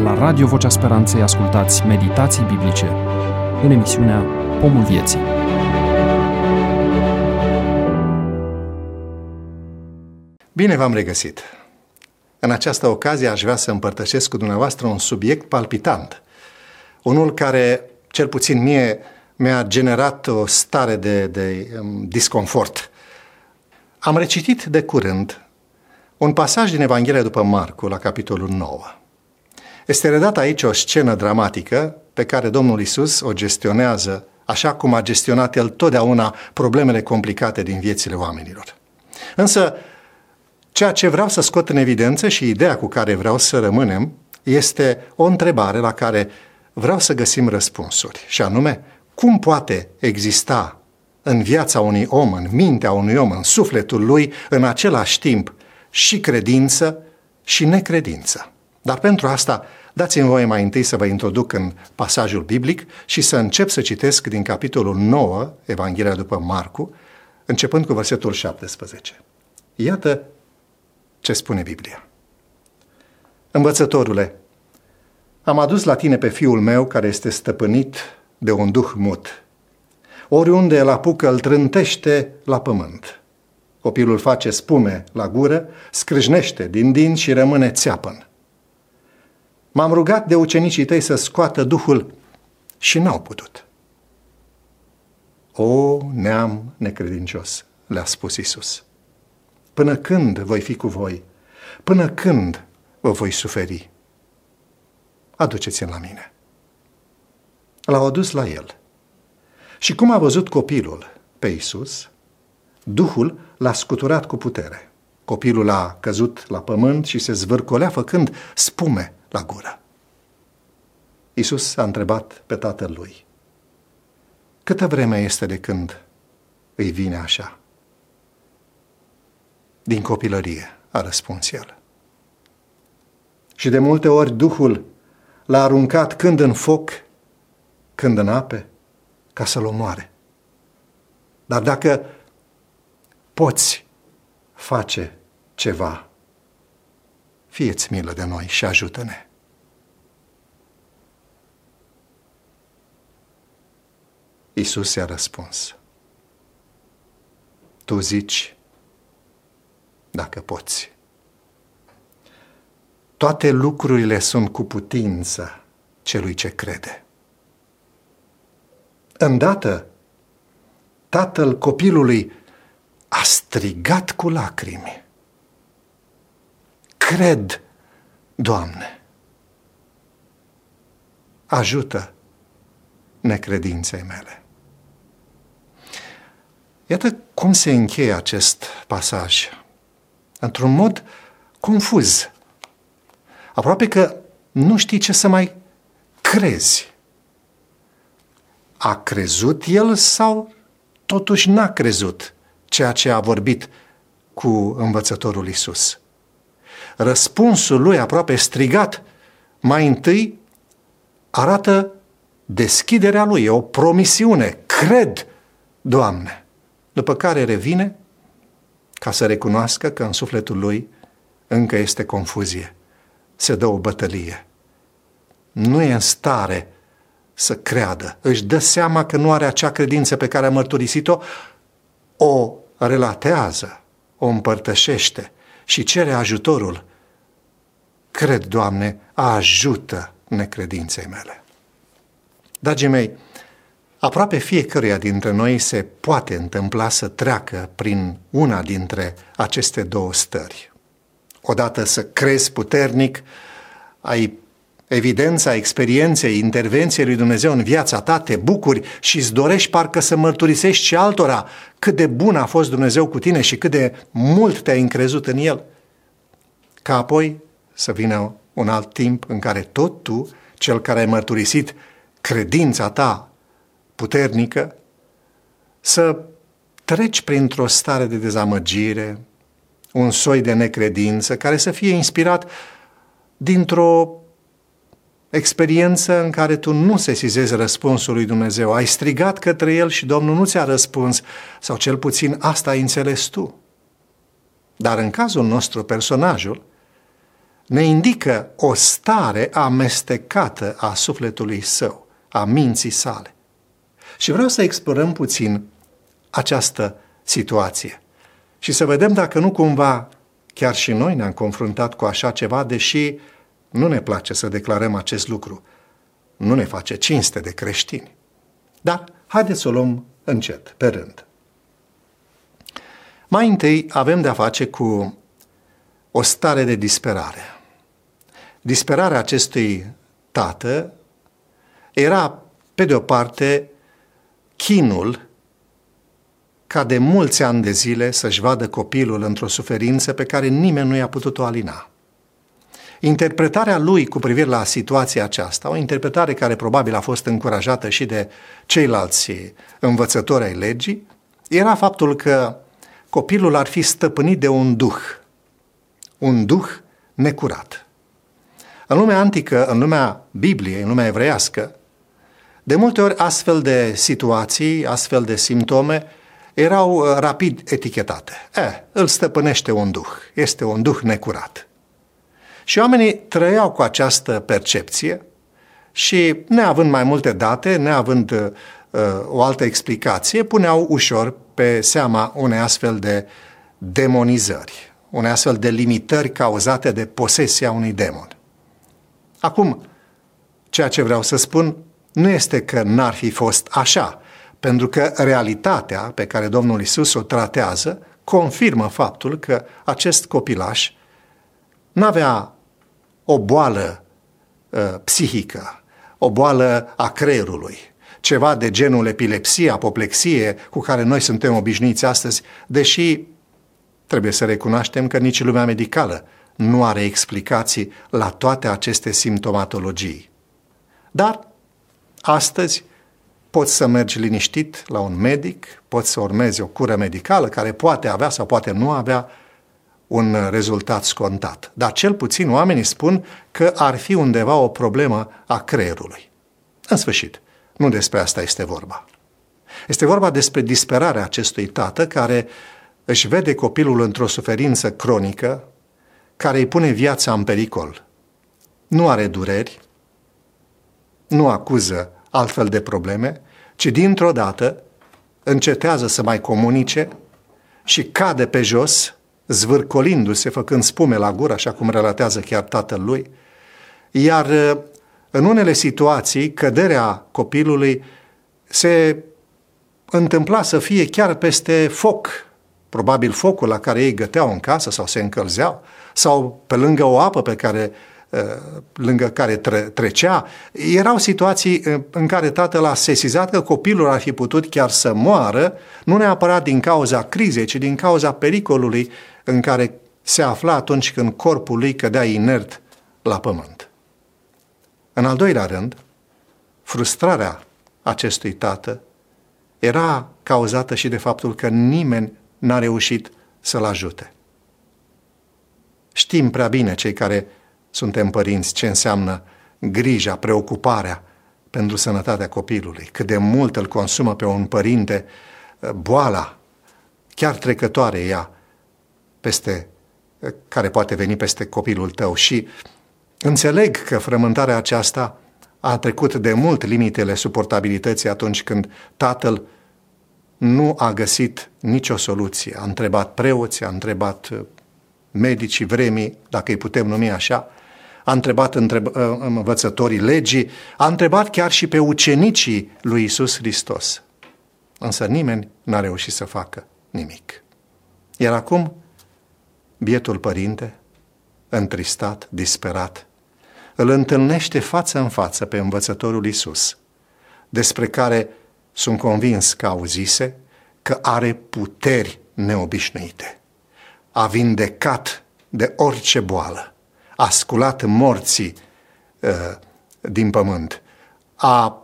La Radio Vocea Speranței ascultați meditații biblice în emisiunea Pomul Vieții. Bine v-am regăsit! În această ocazie aș vrea să împărtășesc cu dumneavoastră un subiect palpitant. Unul care, cel puțin mie, mi-a generat o stare de disconfort. Am recitit de curând un pasaj din Evanghelia după Marcu, la capitolul 9. Este redată aici o scenă dramatică pe care Domnul Iisus o gestionează așa cum a gestionat El totdeauna problemele complicate din viețile oamenilor. Însă, ceea ce vreau să scot în evidență și ideea cu care vreau să rămânem este o întrebare la care vreau să găsim răspunsuri, și anume, cum poate exista în viața unui om, în mintea unui om, în sufletul lui, în același timp și credință și necredință. Dar pentru asta, dați-mi voie mai întâi să vă introduc în pasajul biblic și să încep să citesc din capitolul 9, Evanghelia după Marcu, începând cu versetul 17. Iată ce spune Biblia. Învățătorule, am adus la tine pe fiul meu care este stăpânit de un duh mut. Oriunde îl apucă, îl trântește la pământ. Copilul face spume la gură, scrâșnește din dinți și rămâne țeapăn. M-am rugat de ucenicii tăi să scoată duhul și n-au putut. O, neam necredincios, le-a spus Iisus. Până când voi fi cu voi? Până când vă voi suferi? Aduceți-l la mine. L-au adus la el. Și cum a văzut copilul pe Iisus, Duhul l-a scuturat cu putere. Copilul a căzut la pământ și se zvârcolea făcând spume la gură. Iisus a întrebat pe tatăl lui: câtă vreme este de când îi vine așa? Din copilărie, a răspuns el. Și de multe ori Duhul l-a aruncat când în foc, când în ape, ca să-l omoare. Dar dacă poți face ceva, fie-ți milă de noi și ajută-ne. Iisus i-a răspuns: tu zici, dacă poți. Toate lucrurile sunt cu putință celui ce crede. Îndată, tatăl copilului a strigat cu lacrimi: cred, Doamne! Ajută necredinței mele. Iată cum se încheie acest pasaj. Într-un mod confuz. Aproape că nu știi ce să mai crezi. A crezut el sau totuși n-a crezut ceea ce a vorbit cu învățătorul Iisus? Răspunsul lui, aproape strigat, mai întâi arată deschiderea lui, o promisiune: cred, Doamne! După care revine ca să recunoască că în sufletul lui încă este confuzie. Se dă o bătălie. Nu e în stare să creadă. Își dă seama că nu are acea credință pe care a mărturisit-o, o relatează, o împărtășește și cere ajutorul. Cred, Doamne, ajută necredinței mele. Dragii mei, aproape fiecăruia dintre noi se poate întâmpla să treacă prin una dintre aceste două stări. Odată să crezi puternic, ai evidența experienței, intervenției lui Dumnezeu în viața ta, te bucuri și îți dorești parcă să mărturisești și altora cât de bun a fost Dumnezeu cu tine și cât de mult te-ai încrezut în El. Ca apoi să vină un alt timp în care tot tu, cel care ai mărturisit credința ta puternică, să treci printr-o stare de dezamăgire, un soi de necredință care să fie inspirat dintr-o experiență în care tu nu sesizezi răspunsul lui Dumnezeu. Ai strigat către El și Domnul nu ți-a răspuns, sau cel puțin asta ai înțeles tu. Dar în cazul nostru, personajul ne indică o stare amestecată a sufletului său, a minții sale. Și vreau să explorăm puțin această situație și să vedem dacă nu cumva chiar și noi ne-am confruntat cu așa ceva, deși nu ne place să declarăm acest lucru. Nu ne face cinste de creștini. Dar haideți să o luăm încet, pe rând. Mai întâi avem de-a face cu o stare de disperare. Disperarea acestui tată era, pe de o parte, chinul ca de mulți ani de zile să-și vadă copilul într-o suferință pe care nimeni nu i-a putut-o alina. Interpretarea lui cu privire la situația aceasta, o interpretare care probabil a fost încurajată și de ceilalți învățători ai legii, era faptul că copilul ar fi stăpânit de un duh necurat. În lumea antică, în lumea Bibliei, în lumea evreiască, de multe ori astfel de situații, astfel de simptome erau rapid etichetate. Îl stăpânește un duh, este un duh necurat. Și oamenii trăiau cu această percepție și, neavând mai multe date, neavând o altă explicație, puneau ușor pe seama unei astfel de demonizări, unei astfel de limitări cauzate de posesia unui demon. Acum, ceea ce vreau să spun nu este că n-ar fi fost așa, pentru că realitatea pe care Domnul Iisus o tratează confirmă faptul că acest copilaș n-avea o boală psihică, o boală a creierului, ceva de genul epilepsie, apoplexie, cu care noi suntem obișnuiți astăzi, deși trebuie să recunoaștem că nici lumea medicală nu are explicații la toate aceste simptomatologii. Dar astăzi poți să mergi liniștit la un medic, poți să urmezi o cură medicală care poate avea sau poate nu avea un rezultat scontat. Dar cel puțin oamenii spun că ar fi undeva o problemă a creierului. În sfârșit, nu despre asta este vorba. Este vorba despre disperarea acestui tată care își vede copilul într-o suferință cronică, care îi pune viața în pericol. Nu are dureri, nu acuză altfel de probleme, ci dintr-o dată încetează să mai comunice și cade pe jos, zvârcolindu-se, făcând spume la gură, așa cum relatează chiar tatăl lui, iar în unele situații căderea copilului se întâmpla să fie chiar peste foc, probabil focul la care ei găteau în casă sau se încălzeau, sau pe lângă o apă lângă care trecea. Erau situații în care tatăl a sesizat că copilul ar fi putut chiar să moară, nu neapărat din cauza crizei, ci din cauza pericolului în care se afla atunci când corpul lui cădea inert la pământ. În al doilea rând, frustrarea acestui tată era cauzată și de faptul că nimeni n-a reușit să-l ajute. Știm prea bine, cei care suntem părinți, ce înseamnă grija, preocuparea pentru sănătatea copilului, cât de mult îl consumă pe un părinte boala, chiar trecătoare ea, care poate veni peste copilul tău. Și înțeleg că frământarea aceasta a trecut de mult limitele suportabilității atunci când tatăl nu a găsit nicio soluție. A întrebat preoți, a întrebat medicii vremii, dacă îi putem numi așa, a întrebat învățătorii legii, a întrebat chiar și pe ucenicii lui Iisus Hristos. Însă nimeni n-a reușit să facă nimic. Iar acum, bietul părinte, întristat, disperat, îl întâlnește față în față pe învățătorul Iisus, despre care sunt convins că auzise că are puteri neobișnuite. A vindecat de orice boală, a sculat morții din pământ, a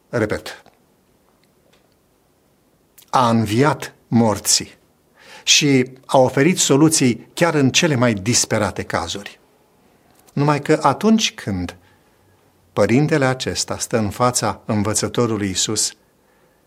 înviat morții și a oferit soluții chiar în cele mai disperate cazuri. Numai că atunci când părintele acesta stă în fața învățătorului Iisus,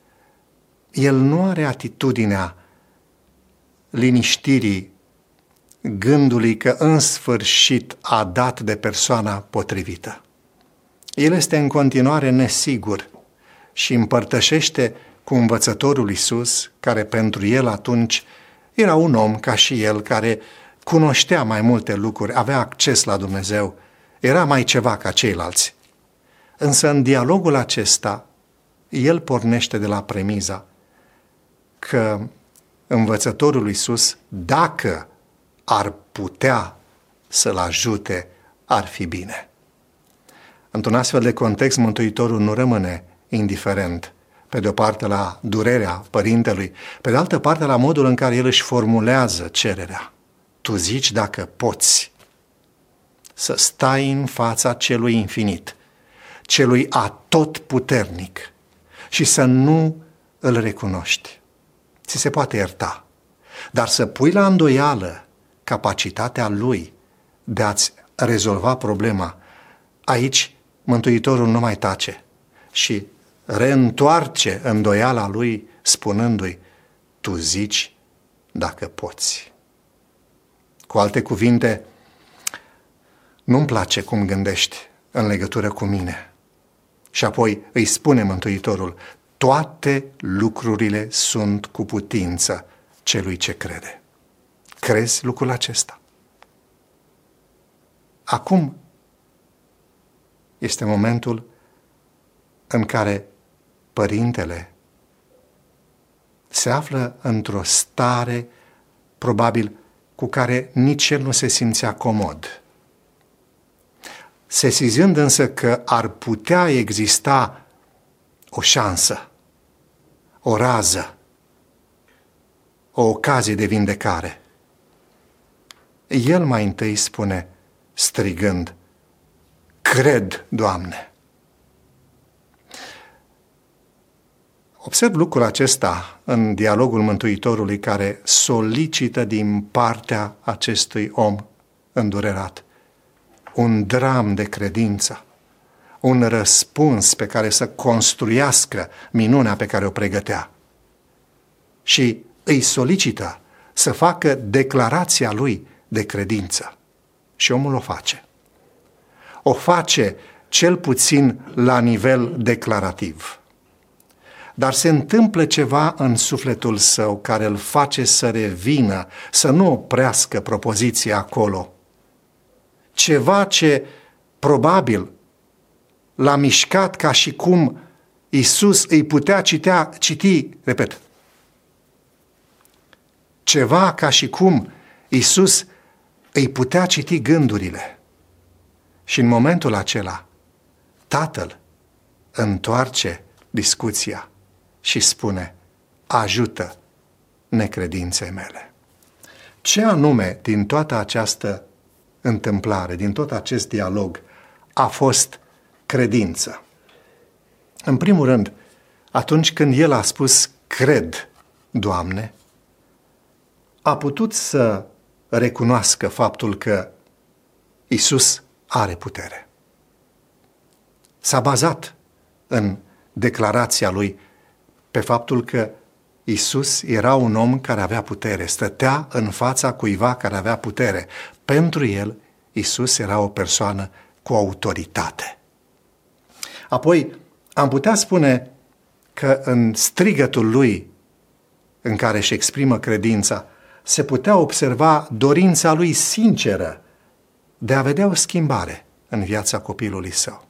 el nu are atitudinea liniștirii gândului că în sfârșit a dat de persoana potrivită. El este în continuare nesigur și împărtășește cu învățătorul Iisus, care pentru el atunci era un om ca și el, care cunoștea mai multe lucruri, avea acces la Dumnezeu, era mai ceva ca ceilalți. Însă în dialogul acesta, el pornește de la premiza că învățătorul Iisus, dacă ar putea să-l ajute, ar fi bine. Într-un astfel de context, Mântuitorul nu rămâne indiferent, pe de o parte la durerea părintelui, pe de altă parte la modul în care el își formulează cererea. Tu zici dacă poți să stai în fața celui infinit, celui atotputernic și să nu îl recunoști. Ți se poate ierta, dar să pui la îndoială capacitatea lui de a-ți rezolva problema, aici Mântuitorul nu mai tace și reîntoarce îndoiala lui spunându-i, tu zici dacă poți. Cu alte cuvinte, nu-mi place cum gândești în legătură cu mine. Și apoi îi spune Mântuitorul, toate lucrurile sunt cu putință celui ce crede. Crezi lucrul acesta? Acum este momentul în care părintele se află într-o stare, probabil, cu care nici el nu se simțea comod. Sesizând însă că ar putea exista o șansă, o rază, o ocazie de vindecare, el mai întâi spune, strigând, cred, Doamne! Observ lucrul acesta în dialogul Mântuitorului care solicită din partea acestui om îndurerat un dram de credință, un răspuns pe care să construiască minunea pe care o pregătea. Și îi solicită să facă declarația lui de credință. Și omul o face. O face cel puțin la nivel declarativ. Dar se întâmplă ceva în sufletul său care îl face să revină, să nu oprească propoziția acolo. Ceva ce probabil l-a mișcat ca și cum Iisus îi putea citi, repet, ceva ca și cum Iisus îi putea citi gândurile. Și în momentul acela, Tatăl întoarce discuția și spune, ajută necredinței mele. Ce anume din toată această întâmplare, din tot acest dialog, a fost credință? În primul rând, atunci când el a spus, cred, Doamne, a putut să recunoască faptul că Iisus are putere. S-a bazat în declarația lui pe faptul că Iisus era un om care avea putere, stătea în fața cuiva care avea putere. Pentru el, Iisus era o persoană cu autoritate. Apoi, am putea spune că în strigătul lui, în care își exprimă credința, se putea observa dorința lui sinceră de a vedea o schimbare în viața copilului său.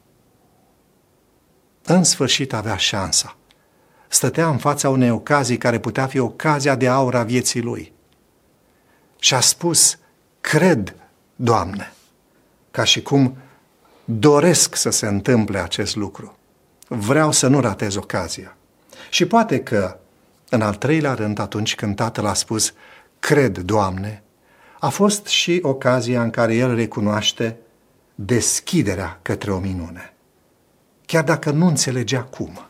În sfârșit avea șansa. Stătea în fața unei ocazii care putea fi ocazia de aur a vieții lui. Și a spus, cred, Doamne, ca și cum doresc să se întâmple acest lucru. Vreau să nu ratez ocazia. Și poate că, în al treilea rând, atunci când Tatăl a spus, cred, Doamne, a fost și ocazia în care el recunoaște deschiderea către o minune, chiar dacă nu înțelegea cum.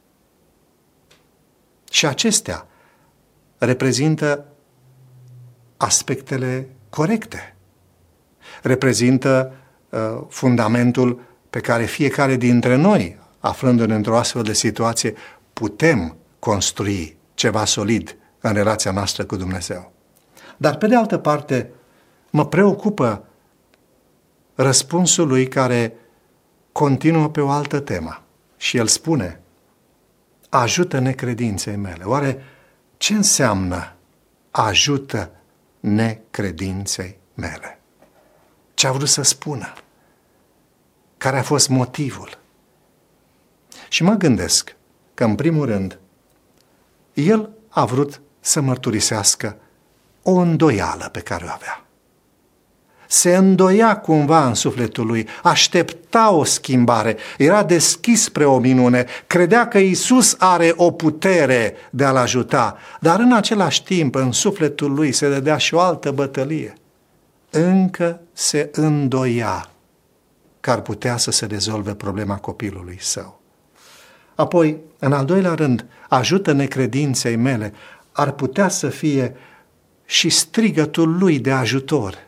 Și acestea reprezintă aspectele corecte, reprezintă fundamentul pe care fiecare dintre noi, aflându-ne într-o astfel de situație, putem construi ceva solid în relația noastră cu Dumnezeu. Dar, pe de altă parte, Mă preocupă răspunsul lui care continuă pe o altă temă. Și el spune: ajută necredinței mele. Oare ce înseamnă ajută necredinței mele? Ce a vrut să spună? Care a fost motivul? Și mă gândesc că, în primul rând, el a vrut să mărturisească o îndoială pe care o avea. Se îndoia cumva în sufletul lui, aștepta o schimbare, era deschis spre o minune, credea că Iisus are o putere de a-l ajuta, dar în același timp în sufletul lui se dădea și o altă bătălie. Încă se îndoia că ar putea să se rezolve problema copilului său. Apoi, în al doilea rând, ajută necredinței mele ar putea să fie și strigătul lui de ajutor.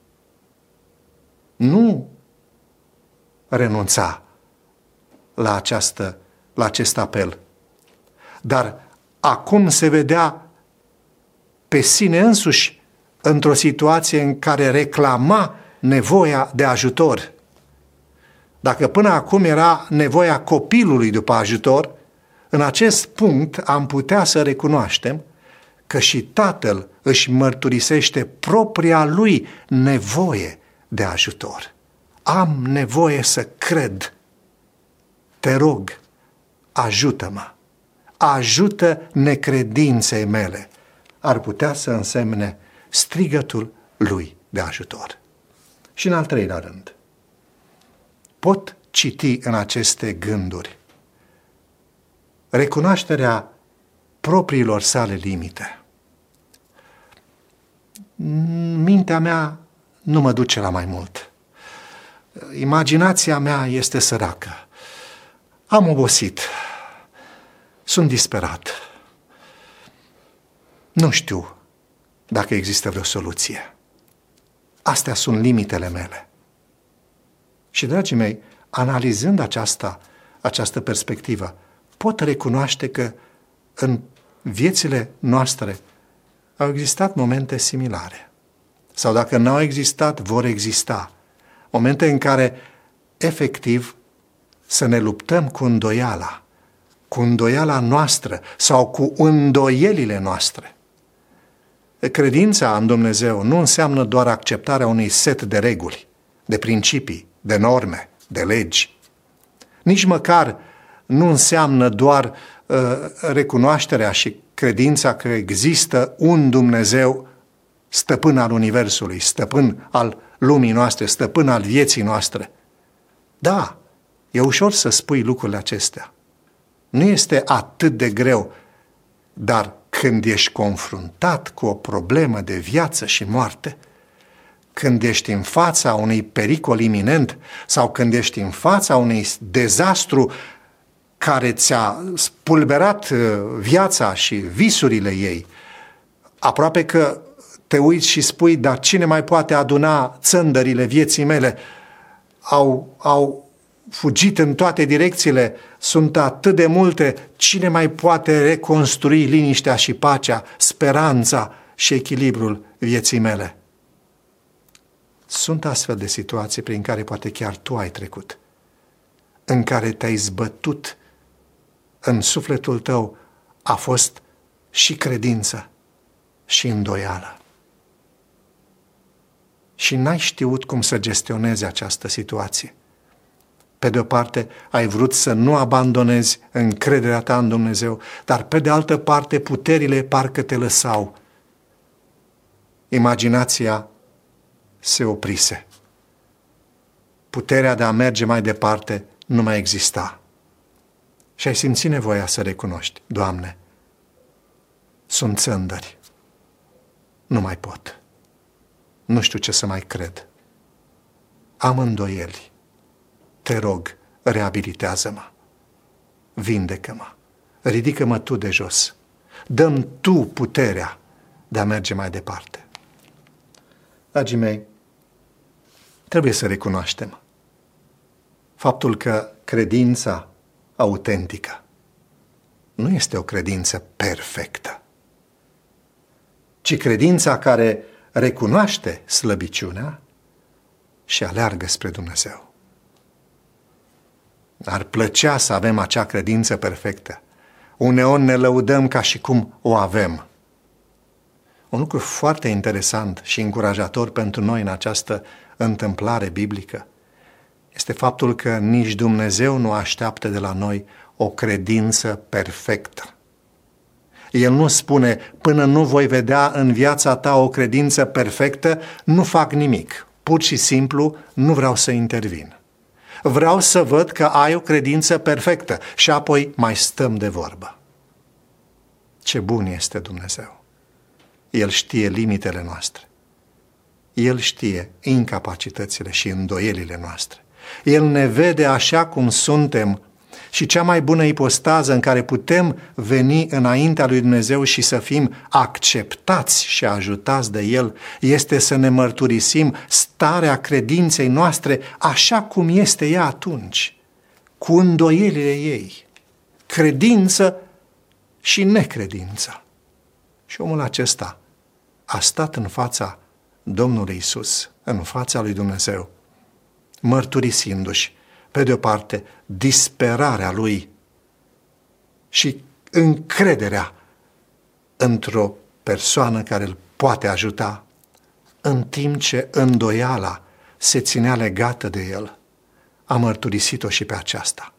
Nu renunța la acest apel, dar acum se vedea pe sine însuși într-o situație în care reclama nevoia de ajutor. Dacă până acum era nevoia copilului după ajutor, în acest punct am putea să recunoaștem că și tatăl își mărturisește propria lui nevoie de ajutor. Am nevoie să cred. Te rog, ajută-mă. Ajută necredinței mele. Ar putea să însemne strigătul lui de ajutor. Și în al treilea rând, pot citi în aceste gânduri recunoașterea propriilor sale limite. Mintea mea nu mă duce la mai mult. Imaginația mea este săracă. Am obosit. Sunt disperat. Nu știu dacă există vreo soluție. Astea sunt limitele mele. Și, dragii mei, analizând această perspectivă, pot recunoaște că în viețile noastre au existat momente similare. Sau dacă n-au existat, vor exista. Momente în care, efectiv, să ne luptăm cu îndoiala noastră sau cu îndoielile noastre. Credința în Dumnezeu nu înseamnă doar acceptarea unui set de reguli, de principii, de norme, de legi. Nici măcar nu înseamnă doar recunoașterea și credința că există un Dumnezeu stăpân al Universului, stăpân al lumii noastre, stăpân al vieții noastre. Da, e ușor să spui lucrurile acestea. Nu este atât de greu, dar când ești confruntat cu o problemă de viață și moarte, când ești în fața unui pericol iminent sau când ești în fața unui dezastru care ți-a spulberat viața și visurile ei, aproape că te uiți și spui, dar cine mai poate aduna țândările vieții mele? Au fugit în toate direcțiile, sunt atât de multe, cine mai poate reconstrui liniștea și pacea, speranța și echilibrul vieții mele? Sunt astfel de situații prin care poate chiar tu ai trecut, în care te-ai zbătut, în sufletul tău a fost și credință și îndoială. Și n-ai știut cum să gestionezi această situație. Pe de o parte, ai vrut să nu abandonezi încrederea ta în Dumnezeu, dar pe de altă parte, puterile parcă te lăsau. Imaginația se oprise. Puterea de a merge mai departe nu mai exista. Și ai simțit nevoia să recunoști, Doamne, sunt țândări. Nu mai pot. Nu știu ce să mai cred. Am îndoieli. Te rog, reabilitează-mă. Vindecă-mă. Ridică-mă tu de jos. Dă-mi tu puterea de a merge mai departe. Dragii mei, trebuie să recunoaștem faptul că credința autentică nu este o credință perfectă, ci credința care recunoaște slăbiciunea și aleargă spre Dumnezeu. Ar plăcea să avem acea credință perfectă. Uneori ne lăudăm ca și cum o avem. Un lucru foarte interesant și încurajator pentru noi în această întâmplare biblică este faptul că nici Dumnezeu nu așteaptă de la noi o credință perfectă. El nu spune, până nu voi vedea în viața ta o credință perfectă, nu fac nimic. Pur și simplu nu vreau să intervin. Vreau să văd că ai o credință perfectă și apoi mai stăm de vorbă. Ce bun este Dumnezeu! El știe limitele noastre. El știe incapacitățile și îndoielile noastre. El ne vede așa cum suntem și cea mai bună ipostază în care putem veni înaintea lui Dumnezeu și să fim acceptați și ajutați de El este să ne mărturisim starea credinței noastre așa cum este ea atunci, cu îndoielile ei, credință și necredință. Și omul acesta a stat în fața Domnului Iisus, în fața lui Dumnezeu, mărturisindu-și, pe de o parte, disperarea lui și încrederea într-o persoană care îl poate ajuta, în timp ce îndoiala se ținea legată de el. A mărturisit-o și pe aceasta.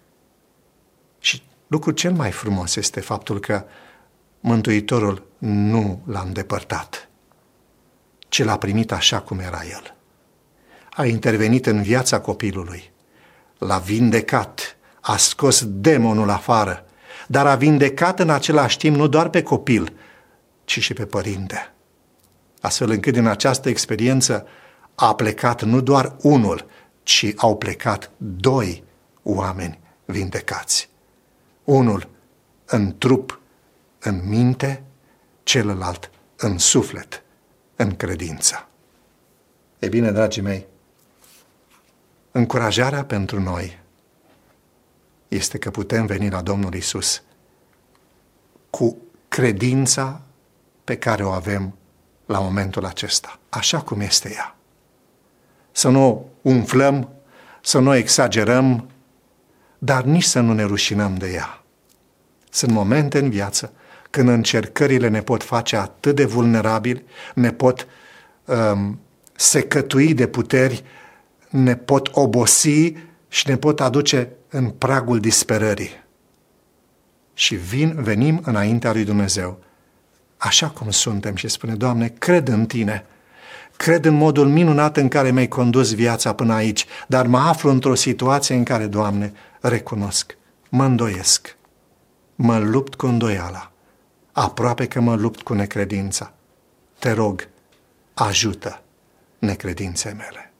Și lucrul cel mai frumos este faptul că Mântuitorul nu l-a îndepărtat, ci l-a primit așa cum era el. A intervenit în viața copilului, l-a vindecat, a scos demonul afară, dar a vindecat în același timp nu doar pe copil, ci și pe părinte. Astfel încât din această experiență a plecat nu doar unul, ci au plecat 2 oameni vindecați. Unul în trup, în minte, celălalt în suflet, în credință. E bine, dragii mei, încurajarea pentru noi este că putem veni la Domnul Iisus cu credința pe care o avem la momentul acesta, așa cum este ea. Să nu umflăm, să nu exagerăm, dar nici să nu ne rușinăm de ea. Sunt momente în viață când încercările ne pot face atât de vulnerabili, ne pot secătui de puteri, ne pot obosi și ne pot aduce în pragul disperării. Și venim înaintea lui Dumnezeu, așa cum suntem și spune, Doamne, cred în Tine, cred în modul minunat în care mi-ai condus viața până aici, dar mă aflu într-o situație în care, Doamne, recunosc, mă îndoiesc, mă lupt cu îndoiala, aproape că mă lupt cu necredința. Te rog, ajută necredinței mele.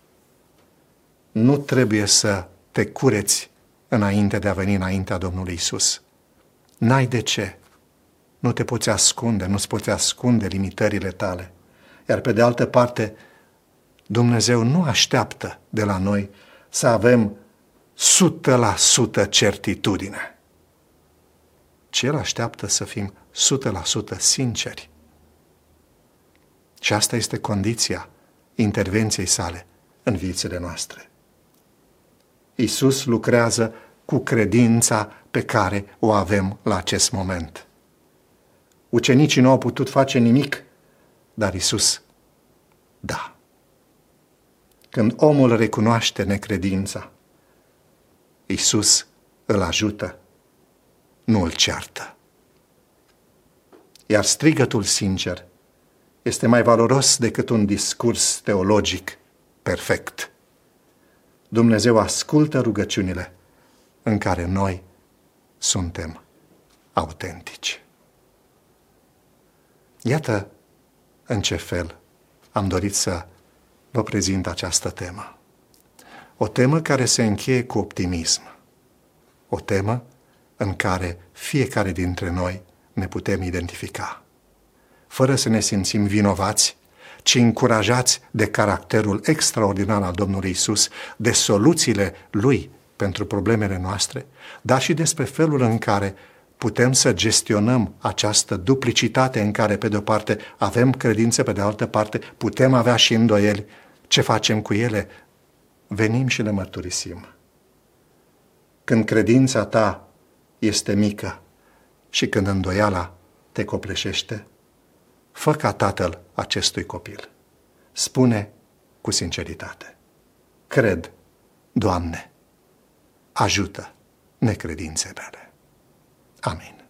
Nu trebuie să te cureți înainte de a veni înaintea Domnului Iisus. N-ai de ce. Nu te poți ascunde, nu-ți poți ascunde limitările tale. Iar pe de altă parte, Dumnezeu nu așteaptă de la noi să avem 100% certitudine, ci El așteaptă să fim 100% sinceri. Și asta este condiția intervenției sale în viețile noastre. Iisus lucrează cu credința pe care o avem la acest moment. Ucenicii nu au putut face nimic, dar Iisus, da. Când omul recunoaște necredința, Iisus îl ajută, nu îl ceartă. Iar strigătul sincer este mai valoros decât un discurs teologic perfect. Dumnezeu ascultă rugăciunile în care noi suntem autentici. Iată în ce fel am dorit să vă prezint această temă. O temă care se încheie cu optimism. O temă în care fiecare dintre noi ne putem identifica. Fără să ne simțim vinovați, ci încurajați de caracterul extraordinar al Domnului Iisus, de soluțiile Lui pentru problemele noastre, dar și despre felul în care putem să gestionăm această duplicitate în care, pe de-o parte, avem credință, pe de altă parte, putem avea și îndoieli. Ce facem cu ele? Venim și le mărturisim. Când credința ta este mică și când îndoiala te copleșește, fă ca tatăl acestui copil. Spune cu sinceritate: cred, Doamne, ajută necredințele mele. Amin.